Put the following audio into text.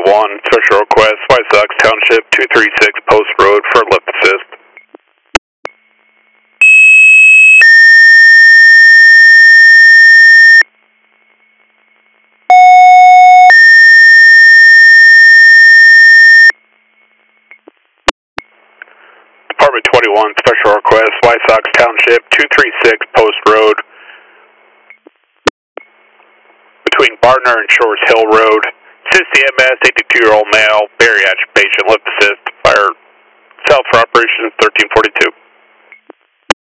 special request, White Sox Township 236 Post Road for lift assist. Department 21, special request, White Sox Township 236 Post Road between Bartner and Shores Hill Road. Assist the MS, 82-year-old male, bariatric patient, lift assist, fire south for operations 1342.